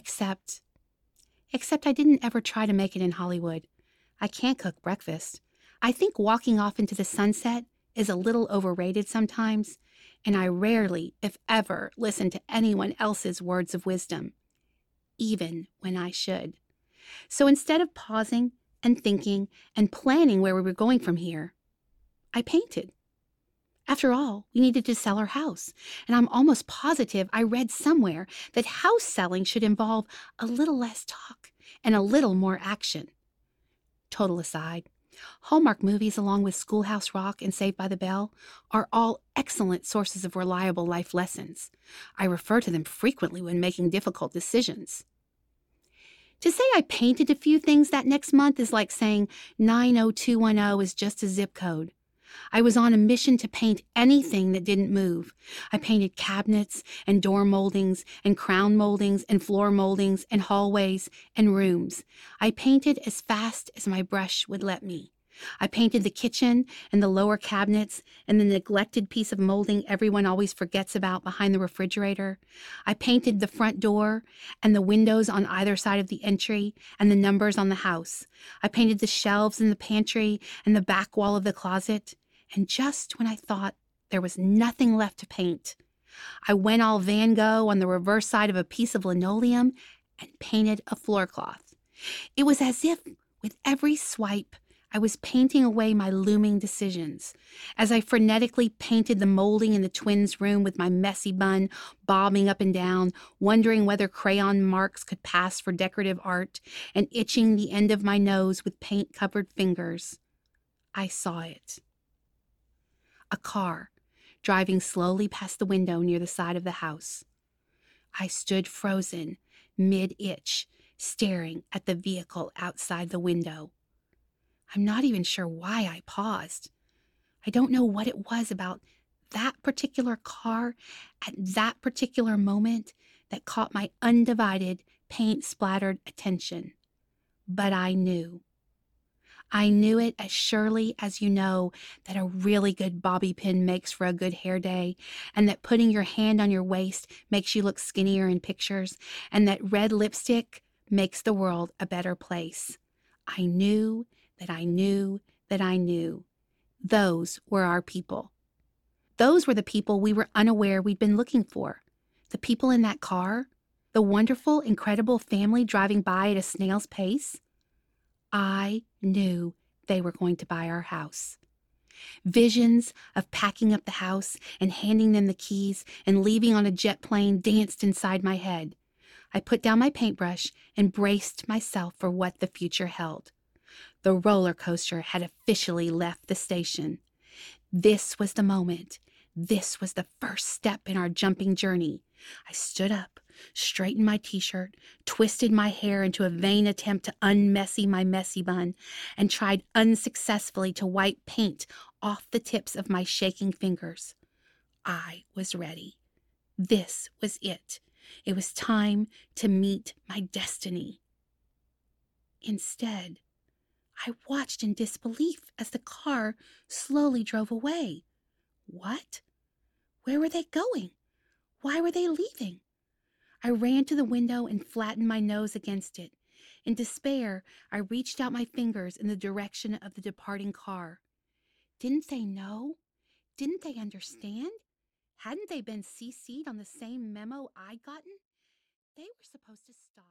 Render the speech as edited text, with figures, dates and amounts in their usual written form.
Except, except I didn't ever try to make it in Hollywood. I can't cook breakfast. I think walking off into the sunset is a little overrated sometimes, and I rarely, if ever, listen to anyone else's words of wisdom, even when I should. So instead of pausing and thinking and planning where we were going from here, I painted. After all, we needed to sell our house, and I'm almost positive I read somewhere that house selling should involve a little less talk and a little more action. Total aside, Hallmark movies, along with Schoolhouse Rock and Saved by the Bell, are all excellent sources of reliable life lessons. I refer to them frequently when making difficult decisions. To say I painted a few things that next month is like saying 90210 is just a zip code. I was on a mission to paint anything that didn't move. I painted cabinets and door moldings and crown moldings and floor moldings and hallways and rooms. I painted as fast as my brush would let me. I painted the kitchen and the lower cabinets and the neglected piece of molding everyone always forgets about behind the refrigerator. I painted the front door and the windows on either side of the entry and the numbers on the house. I painted the shelves in the pantry and the back wall of the closet. And just when I thought there was nothing left to paint, I went all Van Gogh on the reverse side of a piece of linoleum and painted a floor cloth. It was as if, with every swipe, I was painting away my looming decisions. As I frenetically painted the molding in the twins' room with my messy bun bobbing up and down, wondering whether crayon marks could pass for decorative art, and itching the end of my nose with paint-covered fingers, I saw it. A car, driving slowly past the window near the side of the house. I stood frozen, mid-itch, staring at the vehicle outside the window. I'm not even sure why I paused. I don't know what it was about that particular car at that particular moment that caught my undivided, paint-splattered attention. But I knew. I knew it as surely as you know that a really good bobby pin makes for a good hair day, and that putting your hand on your waist makes you look skinnier in pictures, and that red lipstick makes the world a better place. I knew that I knew that I knew. Those were our people. Those were the people we were unaware we'd been looking for. The people in that car, the wonderful, incredible family driving by at a snail's pace. I knew they were going to buy our house. Visions of packing up the house and handing them the keys and leaving on a jet plane danced inside my head. I put down my paintbrush and braced myself for what the future held. The roller coaster had officially left the station. This was the moment. This was the first step in our jumping journey. I stood up, straightened my t-shirt, twisted my hair into a vain attempt to unmessy my messy bun, and tried unsuccessfully to wipe paint off the tips of my shaking fingers. I was ready. This was it. It was time to meet my destiny. Instead, I watched in disbelief as the car slowly drove away. What? Where were they going? Why were they leaving? I ran to the window and flattened my nose against it. In despair, I reached out my fingers in the direction of the departing car. Didn't they know? Didn't they understand? Hadn't they been CC'd on the same memo I'd gotten? They were supposed to stop.